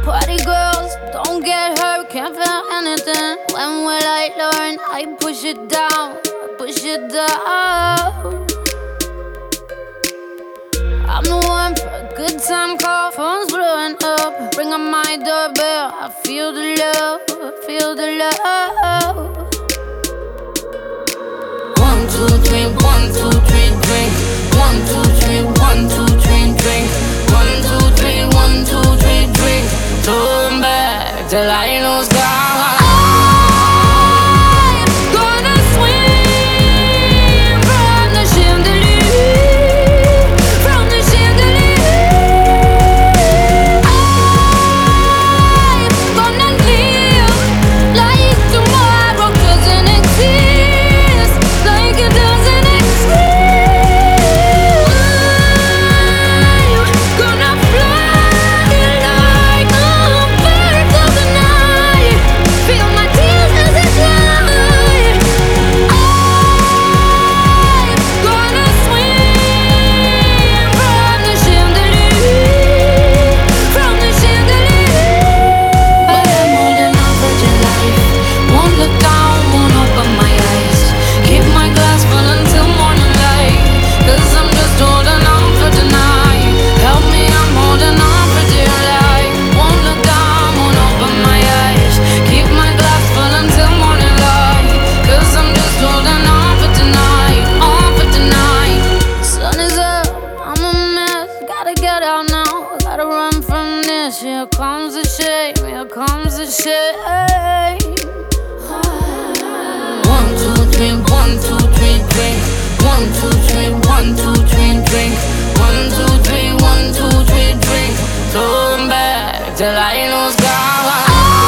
Party girls, don't get hurt, can't feel anything. When will I learn? I push it down, push it down. I'm the one for a good time call, phone's blowing up. Ring on my doorbell, I feel the love, I feel the love. 1, 2, 3, 1, 2, 3, drink. 1, 2, 3, 1, 2, 3, drink. 1, 2, 3, 1, 2, 3, drink. Turn back till I lose God. Here comes the shame, here comes the shame. 1, 2, 3, 1, 2, 3, drink. 1, 2, 3, 1, 2, 3, drink. 1, 2, 3, 1, 2, 3, drink. Turn back till I lose God.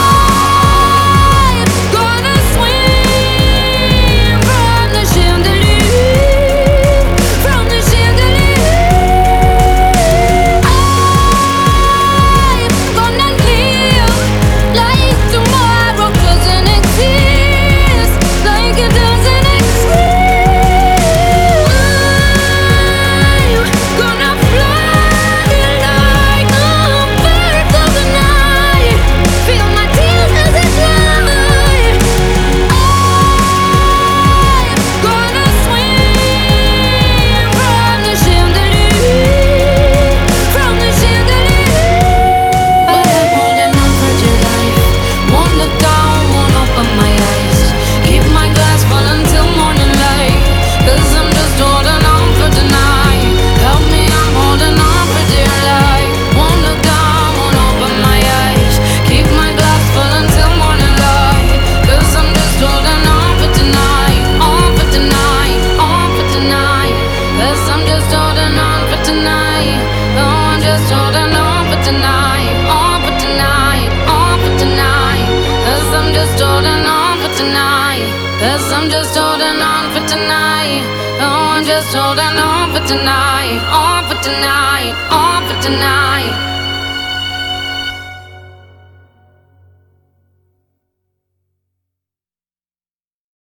Cause I'm just holding on for tonight. Oh, I'm just holding on for tonight. On for tonight. On for tonight.